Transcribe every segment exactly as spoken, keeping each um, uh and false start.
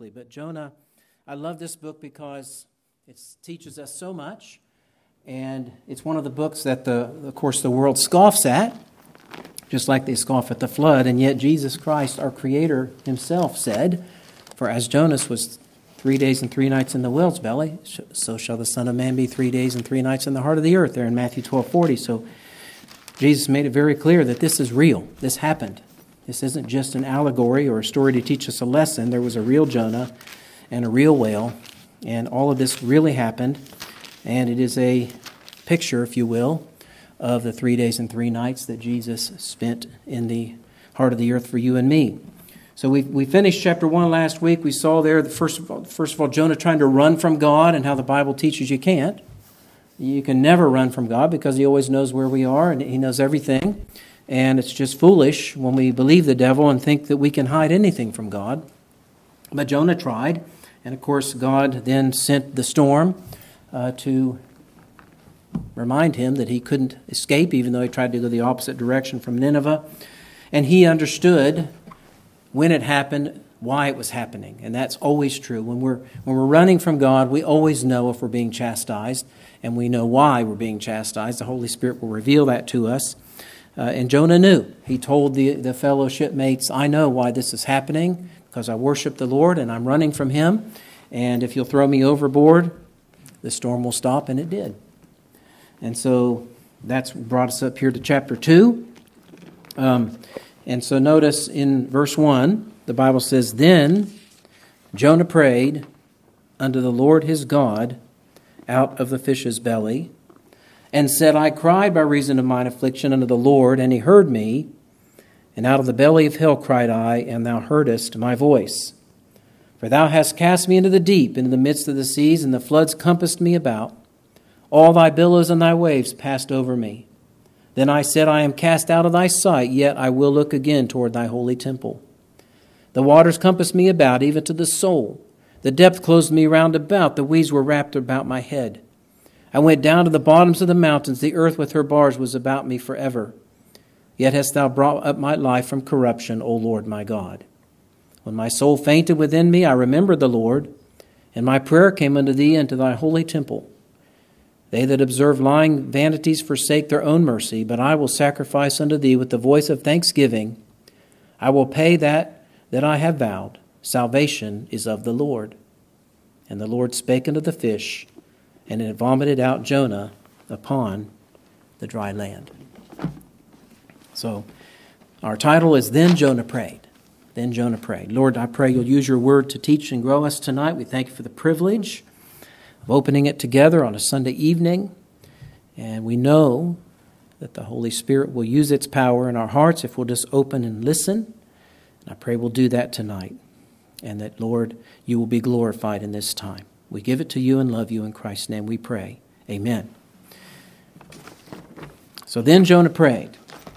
briefly. But Jonah, I love this book because it teaches us so much. And it's one of the books that, the, of course, the world scoffs at, just like they scoff at the flood. And yet Jesus Christ, our Creator himself, said, "For as Jonas was three days and three nights in the whale's belly, so shall the Son of Man be three days and three nights in the heart of the earth," there in Matthew twelve forty. So Jesus made it very clear that this is real. This happened. This isn't just an allegory or a story to teach us a lesson. There was a real Jonah and a real whale, and all of this really happened. And it is a picture, if you will, of the three days and three nights that Jesus spent in the heart of the earth for you and me. So we we finished chapter one last week. We saw there, the first of all, first of all, Jonah trying to run from God and how the Bible teaches you can't. You can never run from God because He always knows where we are and He knows everything. And it's just foolish when we believe the devil and think that we can hide anything from God. But Jonah tried. And of course, God then sent the storm uh, to remind him that he couldn't escape, even though he tried to go the opposite direction from Nineveh. And he understood when it happened, why it was happening. And that's always true. When we're when we're running from God, we always know if we're being chastised, and we know why we're being chastised. The Holy Spirit will reveal that to us. Uh, and Jonah knew. He told the, the fellow shipmates, "I know why this is happening, because I worship the Lord and I'm running from Him. And if you'll throw me overboard, the storm will stop," and it did. And so that's brought us up here to chapter two. Um, and so notice in verse one, the Bible says, "Then Jonah prayed unto the Lord his God out of the fish's belly, and said, I cried by reason of mine affliction unto the Lord, and He heard me. And out of the belly of hell cried I, and Thou heardest my voice. For Thou hast cast me into the deep, into the midst of the seas, and the floods compassed me about. All Thy billows and Thy waves passed over me. Then I said, I am cast out of Thy sight, yet I will look again toward Thy holy temple. The waters compassed me about, even to the soul. The depth closed me round about, the weeds were wrapped about my head. I went down to the bottoms of the mountains, the earth with her bars was about me forever. Yet hast Thou brought up my life from corruption, O Lord my God. When my soul fainted within me, I remembered the Lord, and my prayer came unto Thee into Thy holy temple. They that observe lying vanities forsake their own mercy, but I will sacrifice unto Thee with the voice of thanksgiving. I will pay that that I have vowed. Salvation is of the Lord. And the Lord spake unto the fish, and it vomited out Jonah upon the dry land." So our title is Then Jonah Prayed. Then Jonah prayed. Lord, I pray You'll use Your word to teach and grow us tonight. We thank You for the privilege of opening it together on a Sunday evening. And we know that the Holy Spirit will use its power in our hearts if we'll just open and listen. And I pray we'll do that tonight. And that, Lord, You will be glorified in this time. We give it to You and love You. In Christ's name we pray. Amen. So then Jonah prayed.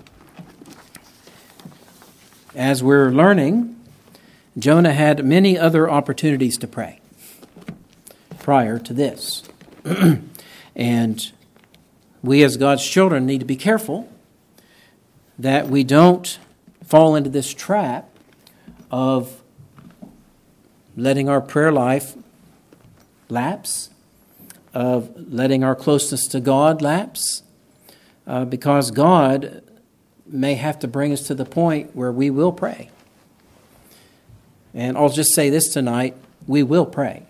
As we're learning, Jonah had many other opportunities to pray prior to this. And we as God's children need to be careful that we don't fall into this trap of letting our prayer life lapse, of letting our closeness to God lapse, uh, because God may have to bring us to the point where we will pray. And I'll just say this tonight, we will pray.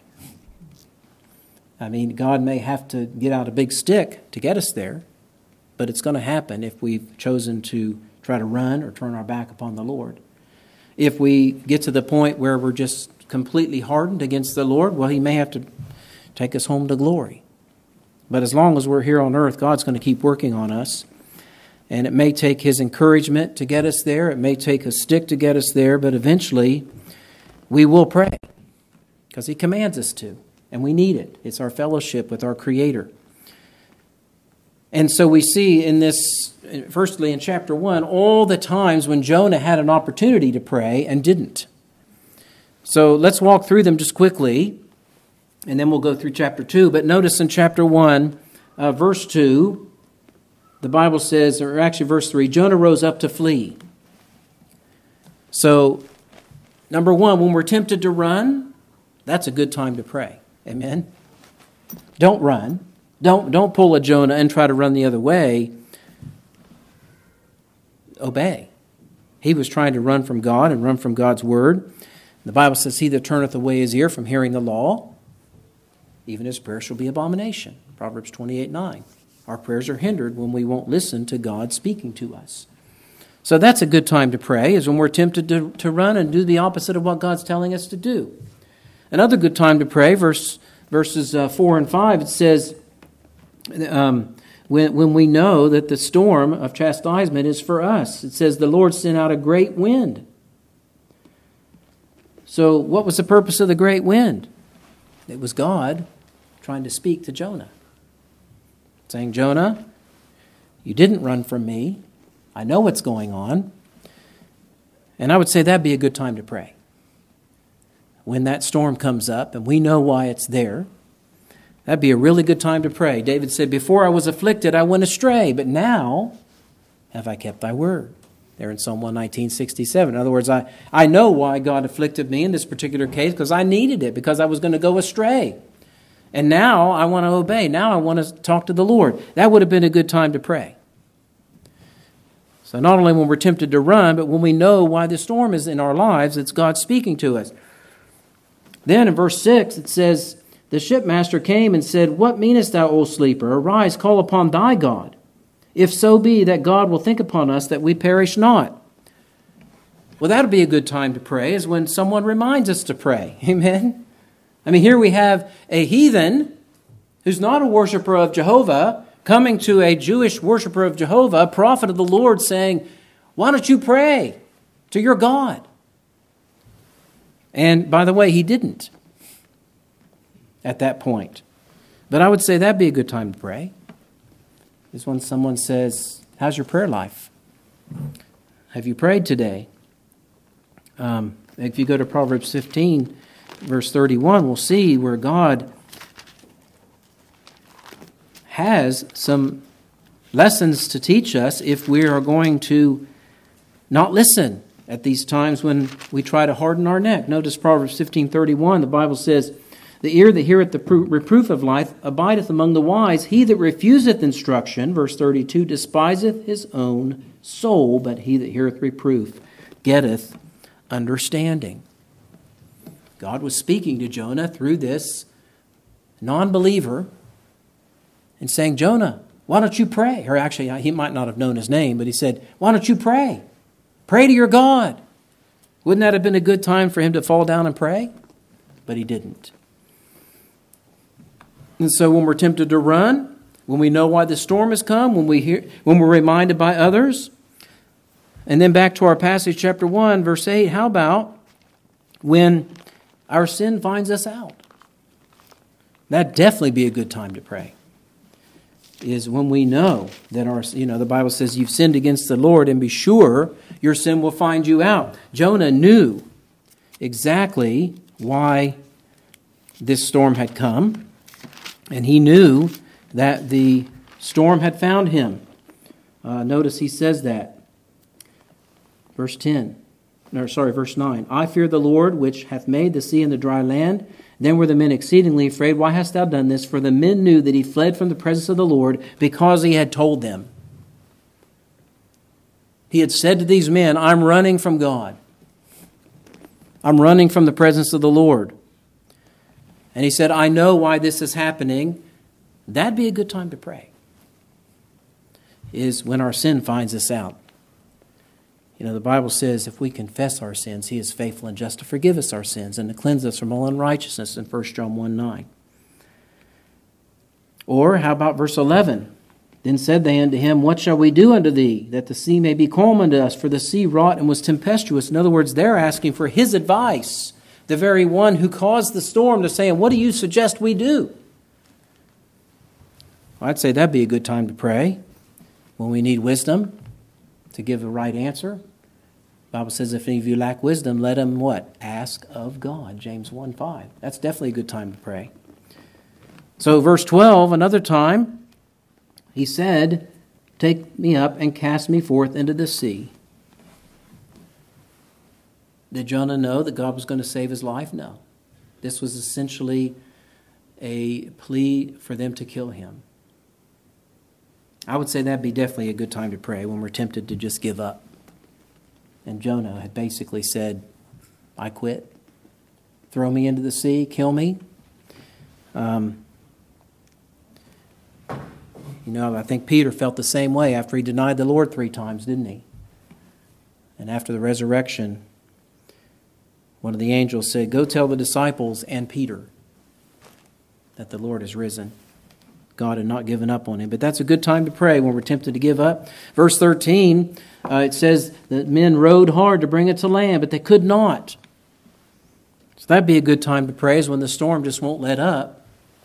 I mean, God may have to get out a big stick to get us there, but it's going to happen if we've chosen to try to run or turn our back upon the Lord. If we get to the point where we're just completely hardened against the Lord, well, He may have to take us home to glory. But as long as we're here on earth, God's going to keep working on us. And it may take His encouragement to get us there. It may take a stick to get us there. But eventually, we will pray because He commands us to. And we need it. It's our fellowship with our Creator. And so we see in this, firstly in chapter one, all the times when Jonah had an opportunity to pray and didn't. So let's walk through them just quickly. And then we'll go through chapter two. But notice in chapter one, uh, verse two, the Bible says, or actually verse three, Jonah rose up to flee. So, number one, when we're tempted to run, That's a good time to pray. Amen? Don't run. Don't, don't pull a Jonah and try to run the other way. Obey. He was trying to run from God and run from God's word. The Bible says, he that turneth away his ear from hearing the law, even his prayer shall be abomination. Proverbs twenty-eight nine. Our prayers are hindered when we won't listen to God speaking to us. So that's a good time to pray, is when we're tempted to, to run and do the opposite of what God's telling us to do. Another good time to pray, verse, verses uh, four and five, it says, um, when, when we know that the storm of chastisement is for us. It says, the Lord sent out a great wind. So what was the purpose of the great wind? It was God trying to speak to Jonah, saying, Jonah, you didn't run from me. I know what's going on. And I would say that'd be a good time to pray. When that storm comes up and we know why it's there, that'd be a really good time to pray. David said, before I was afflicted, I went astray, but now have I kept thy word. There in Psalm one nineteen, sixty-seven. In other words, I, I know why God afflicted me in this particular case, because I needed it, because I was going to go astray. And now I want to obey. Now I want to talk to the Lord. That would have been a good time to pray. So not only when we're tempted to run, but when we know why the storm is in our lives, it's God speaking to us. Then in verse six, it says, the shipmaster came and said, what meanest thou, O sleeper? Arise, call upon thy God. If so be that God will think upon us that we perish not. Well, that would be a good time to pray, is when someone reminds us to pray. Amen? I mean, here we have a heathen who's not a worshiper of Jehovah coming to a Jewish worshiper of Jehovah, a prophet of the Lord, saying, why don't you pray to your God? And by the way, he didn't at that point. But I would say that'd be a good time to pray. Is when someone says, how's your prayer life? Have you prayed today? Um, if you go to Proverbs fifteen, verse thirty-one, we'll see where God has some lessons to teach us if we are going to not listen at these times when we try to harden our neck. Notice Proverbs fifteen thirty-one, the Bible says, the ear that heareth the reproof of life abideth among the wise. He that refuseth instruction, verse thirty-two, despiseth his own soul, but he that heareth reproof getteth understanding. God was speaking to Jonah through this non-believer and saying, Jonah, why don't you pray? Or actually, he might not have known his name, but he said, why don't you pray? Pray to your God. Wouldn't that have been a good time for him to fall down and pray? But he didn't. And so when we're tempted to run, when we know why the storm has come, when we hear, when we're reminded by others, and then back to our passage, chapter one, verse eight, how about when our sin finds us out? That'd definitely be a good time to pray. Is when we know that our, you know, the Bible says you've sinned against the Lord, and be sure your sin will find you out. Jonah knew exactly why this storm had come. And he knew that the storm had found him. Uh, notice he says that. Verse ten. No, sorry, verse nine. I fear the Lord, which hath made the sea and the dry land. Then were the men exceedingly afraid. Why hast thou done this? For the men knew that he fled from the presence of the Lord, because he had told them. He had said to these men, I'm running from God. I'm running from the presence of the Lord. And he said, I know why this is happening. That'd be a good time to pray. Is when our sin finds us out. You know, the Bible says if we confess our sins, he is faithful and just to forgive us our sins and to cleanse us from all unrighteousness in First John one nine. Or how about verse eleven? Then said they unto him, what shall we do unto thee, that the sea may be calm unto us? For the sea wrought and was tempestuous. In other words, they're asking for his advice. The very one who caused the storm to say, what do you suggest we do? Well, I'd say that'd be a good time to pray when we need wisdom to give the right answer. The Bible says if any of you lack wisdom, let him what? Ask of God, James one five. That's definitely a good time to pray. So verse twelve, another time, he said, take me up and cast me forth into the sea. Did Jonah know that God was going to save his life? No. This was essentially a plea for them to kill him. I would say that'd be definitely a good time to pray when we're tempted to just give up. And Jonah had basically said, I quit. Throw me into the sea, kill me. Um, you know, I think Peter felt the same way after he denied the Lord three times, didn't he? And after the resurrection, one of the angels said, go tell the disciples and Peter that the Lord is risen. God had not given up on him. But that's a good time to pray when we're tempted to give up. Verse thirteen, uh, it says that men rowed hard to bring it to land, but they could not. So that'd be a good time to pray, is when the storm just won't let up.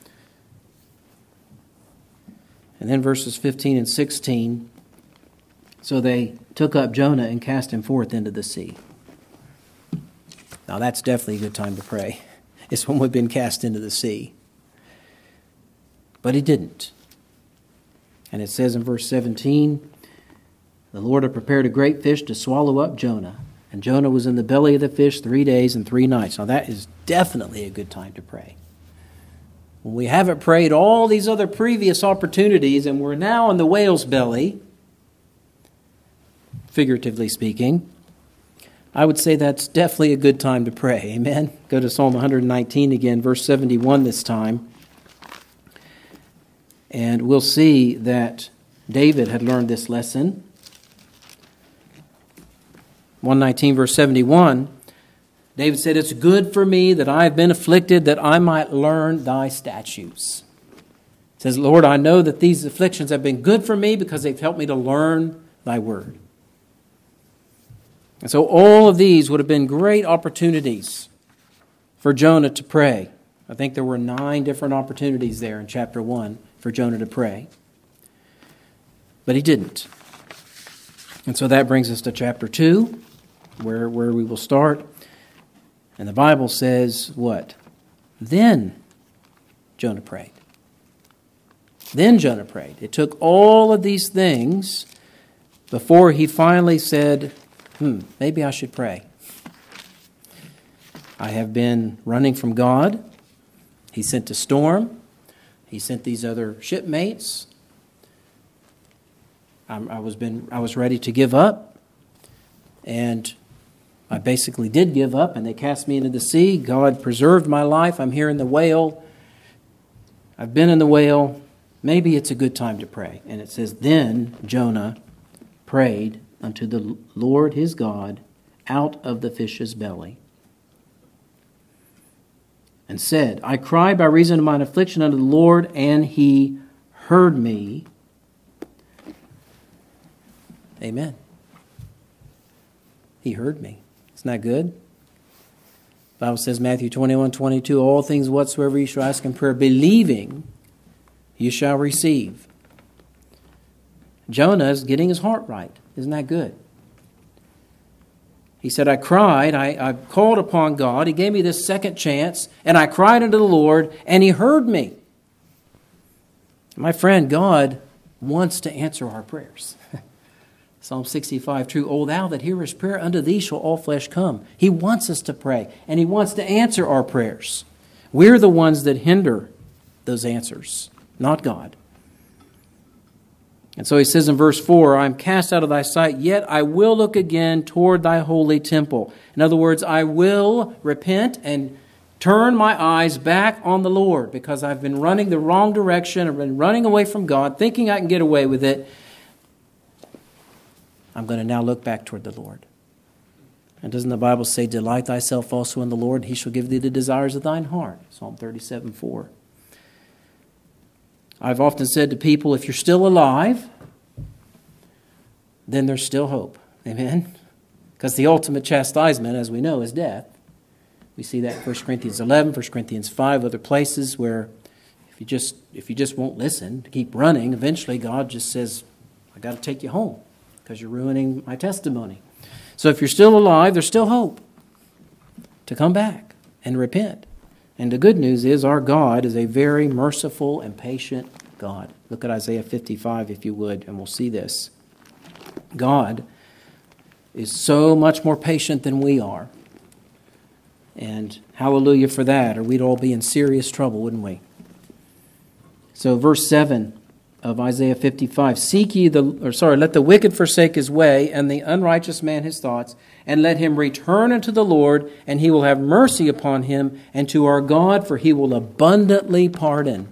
And then verses fifteen and sixteen, so they took up Jonah and cast him forth into the sea. Now that's definitely a good time to pray. It's when we've been cast into the sea. But he didn't. And it says in verse seventeen, the Lord had prepared a great fish to swallow up Jonah. And Jonah was in the belly of the fish three days and three nights. Now that is definitely a good time to pray. When we haven't prayed all these other previous opportunities and we're now in the whale's belly, figuratively speaking, I would say that's definitely a good time to pray. Amen? Go to Psalm one nineteen again, verse seventy-one this time. And we'll see that David had learned this lesson. one nineteen, verse seventy-one, David said, it's good for me that I have been afflicted, that I might learn thy statutes. It says, Lord, I know that these afflictions have been good for me because they've helped me to learn thy word. And so all of these would have been great opportunities for Jonah to pray. I think there were nine different opportunities there in chapter one for Jonah to pray. But he didn't. And so that brings us to chapter two, where, where we will start. And the Bible says what? Then Jonah prayed. Then Jonah prayed. It took all of these things before he finally said, hmm, maybe I should pray. I have been running from God. He sent a storm. He sent these other shipmates. I, I was been I was ready to give up, and I basically did give up, and they cast me into the sea. God preserved my life. I'm here in the whale. I've been in the whale. Maybe it's a good time to pray. And it says, then Jonah prayed unto the Lord his God out of the fish's belly, and said, I cried by reason of mine affliction unto the Lord, and he heard me. Amen. He heard me. Isn't that good? The Bible says, Matthew twenty-one, twenty-two, all things whatsoever you shall ask in prayer, believing, you shall receive. Jonah is getting his heart right. Isn't that good? He said, I cried, I, I called upon God. He gave me this second chance, and I cried unto the Lord, and he heard me. My friend, God wants to answer our prayers. Psalm sixty-five, true, O thou that hearest prayer, unto thee shall all flesh come. He wants us to pray, and he wants to answer our prayers. We're the ones that hinder those answers, not God. And so he says in verse four, I am cast out of thy sight, yet I will look again toward thy holy temple. In other words, I will repent and turn my eyes back on the Lord, because I've been running the wrong direction. I've been running away from God, thinking I can get away with it. I'm going to now look back toward the Lord. And doesn't the Bible say, delight thyself also in the Lord, and he shall give thee the desires of thine heart? Psalm thirty-seven, four. I've often said to people, if you're still alive, then there's still hope. Amen? Because the ultimate chastisement, as we know, is death. We see that in First Corinthians eleven, First Corinthians five, other places where if you just if you just won't listen, keep running, eventually God just says, I got to take you home because you're ruining my testimony. So if you're still alive, there's still hope to come back and repent. And the good news is our God is a very merciful and patient God. Look at Isaiah fifty-five, if you would, and we'll see this. God is so much more patient than we are. And Hallelujah for that, or we'd all be in serious trouble, wouldn't we? So verse seven of Isaiah fifty-five, seek ye the, or sorry, let the wicked forsake his way, and the unrighteous man his thoughts, and let him return unto the Lord, and he will have mercy upon him, and to our God, for he will abundantly pardon.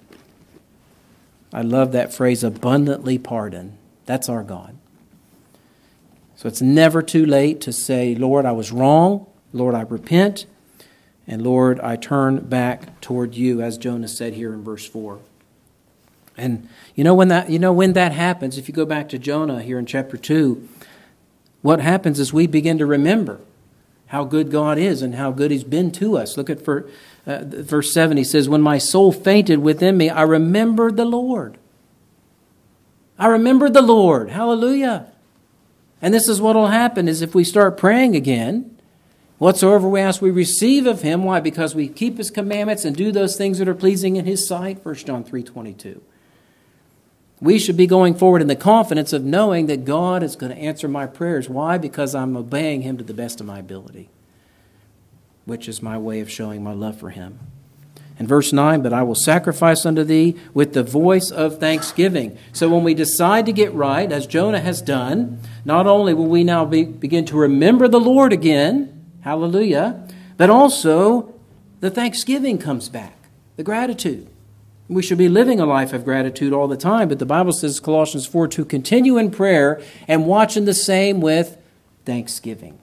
I love that phrase, abundantly pardon. That's our God. So it's never too late to say, Lord, I was wrong. Lord, I repent. And Lord, I turn back toward you, as Jonah said here in verse four. And you know when that you know when that happens, if you go back to Jonah here in chapter two, what happens is we begin to remember how good God is and how good he's been to us. Look at for, uh, verse seven. He says, when my soul fainted within me, I remembered the Lord. I remembered the Lord. Hallelujah. And this is what will happen is if we start praying again, whatsoever we ask, we receive of him. Why? Because we keep his commandments and do those things that are pleasing in his sight. First John three twenty-two. We should be going forward in the confidence of knowing that God is going to answer my prayers. Why? Because I'm obeying him to the best of my ability, which is my way of showing my love for him. And verse nine, but I will sacrifice unto thee with the voice of thanksgiving. So when we decide to get right, as Jonah has done, not only will we now be, begin to remember the Lord again, hallelujah, but also the thanksgiving comes back, the gratitude. We should be living a life of gratitude all the time, but the Bible says, Colossians four, to continue in prayer and watching the same with thanksgiving.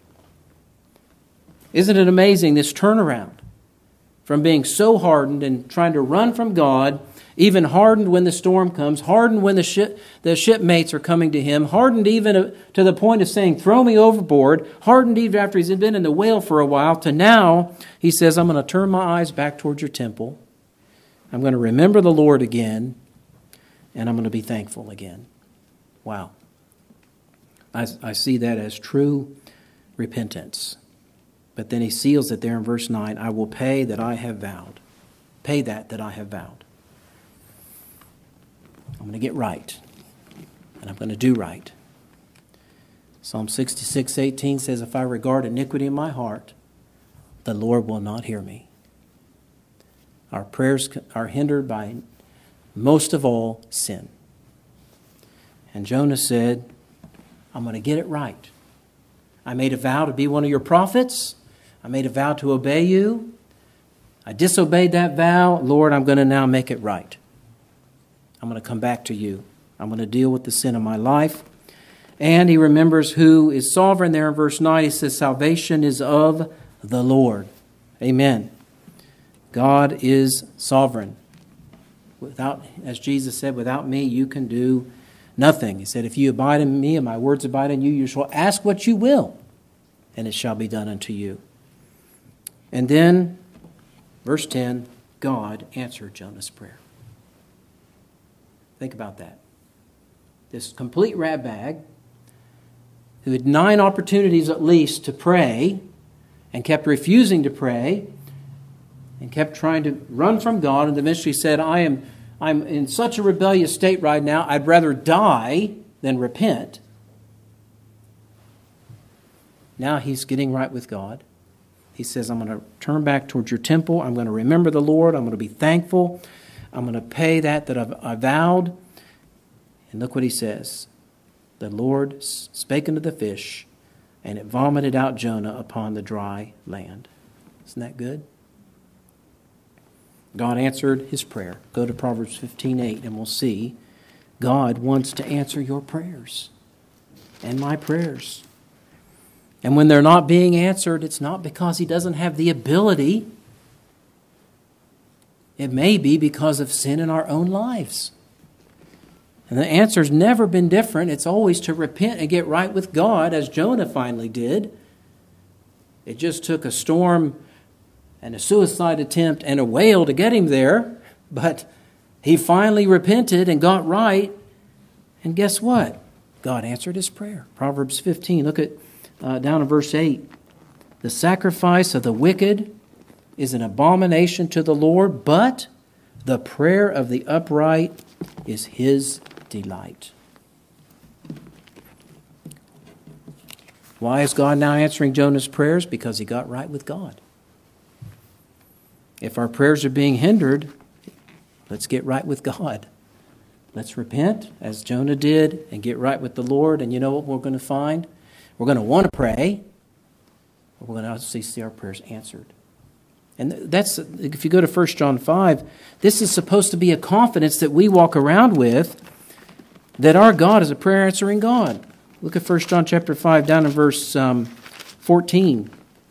Isn't it amazing, this turnaround from being so hardened and trying to run from God, even hardened when the storm comes, hardened when the ship, the shipmates are coming to him, hardened even to the point of saying, throw me overboard, hardened even after he's been in the whale for a while, to now he says, I'm going to turn my eyes back towards your temple. I'm going to remember the Lord again, and I'm going to be thankful again. Wow. I, I see that as true repentance. But then he seals it there in verse nine, I will pay that I have vowed. Pay that that I have vowed. I'm going to get right, and I'm going to do right. Psalm sixty-six eighteen says, if I regard iniquity in my heart, the Lord will not hear me. Our prayers are hindered by, most of all, sin. And Jonah said, I'm going to get it right. I made a vow to be one of your prophets. I made a vow to obey you. I disobeyed that vow. Lord, I'm going to now make it right. I'm going to come back to you. I'm going to deal with the sin of my life. And he remembers who is sovereign there in verse nine. He says, salvation is of the Lord. Amen. God is sovereign. Without, as Jesus said, without me you can do nothing. He said, if you abide in me and my words abide in you, you shall ask what you will, and it shall be done unto you. And then, verse ten, God answered Jonah's prayer. Think about that. This complete ratbag, who had nine opportunities at least to pray, and kept refusing to pray, and kept trying to run from God, and eventually said, I am I'm in such a rebellious state right now, I'd rather die than repent. Now he's getting right with God. He says, I'm going to turn back towards your temple. I'm going to remember the Lord. I'm going to be thankful. I'm going to pay that that I've I vowed. And look what he says. The Lord spake unto the fish, and it vomited out Jonah upon the dry land. Isn't that good? God answered his prayer. Go to Proverbs fifteen eight, and we'll see God wants to answer your prayers and my prayers. And when they're not being answered, it's not because he doesn't have the ability. It may be because of sin in our own lives. And the answer's never been different. It's always to repent and get right with God, as Jonah finally did. It just took a storm and a suicide attempt and a whale to get him there. But he finally repented and got right. And guess what? God answered his prayer. Proverbs fifteen, look at uh, down in verse eight. The sacrifice of the wicked is an abomination to the Lord, but the prayer of the upright is his delight. Why is God now answering Jonah's prayers? Because he got right with God. If our prayers are being hindered, let's get right with God. Let's repent, as Jonah did, and get right with the Lord. And you know what we're going to find? We're going to want to pray, but we're going to also see our prayers answered. And that's, if you go to First John five, this is supposed to be a confidence that we walk around with, that our God is a prayer-answering God. Look at First John chapter five, down in verse um, fourteen.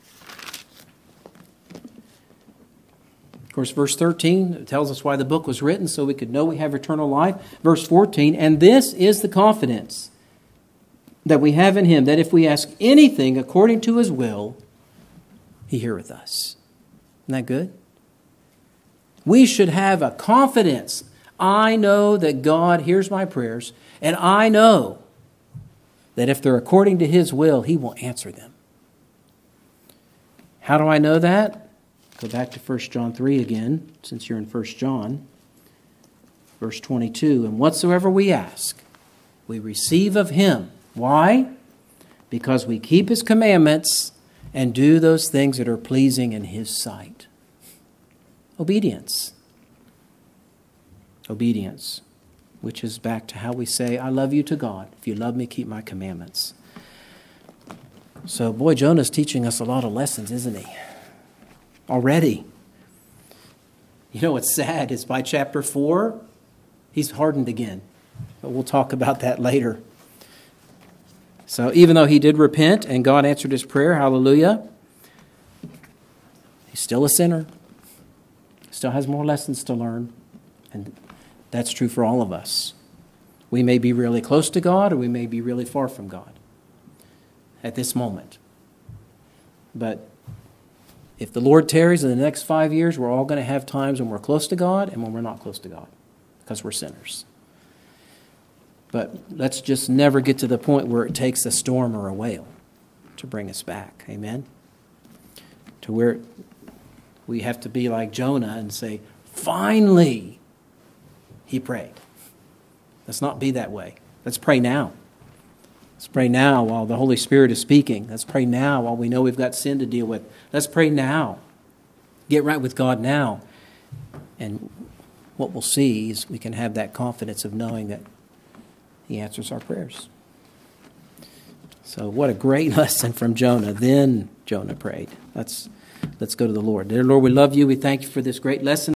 Of course, verse thirteen tells us why the book was written, so we could know we have eternal life. Verse fourteen, and this is the confidence that we have in Him, that if we ask anything according to His will, He heareth us. Isn't that good? We should have a confidence. I know that God hears my prayers, and I know that if they're according to His will, He will answer them. How do I know that? Go back to First John three again, since you're in First John. Verse twenty-two, and whatsoever we ask, we receive of Him. Why? Because we keep His commandments and do those things that are pleasing in His sight. Obedience. Obedience. Which is back to how we say, I love you to God. If you love me, keep my commandments. So, boy, Jonah's teaching us a lot of lessons, isn't he? Already. You know what's sad is by chapter four, he's hardened again. But we'll talk about that later. So even though he did repent and God answered his prayer, hallelujah, he's still a sinner. Still has more lessons to learn. And that's true for all of us. We may be really close to God or we may be really far from God at this moment. But if the Lord tarries in the next five years, we're all going to have times when we're close to God and when we're not close to God because we're sinners. But let's just never get to the point where it takes a storm or a whale to bring us back. Amen? To where we have to be like Jonah and say, finally, he prayed. Let's not be that way. Let's pray now. Let's pray now while the Holy Spirit is speaking. Let's pray now while we know we've got sin to deal with. Let's pray now. Get right with God now. And what we'll see is we can have that confidence of knowing that He answers our prayers. So what a great lesson from Jonah. Then Jonah prayed. Let's, let's go to the Lord. Dear Lord, we love you. We thank you for this great lesson.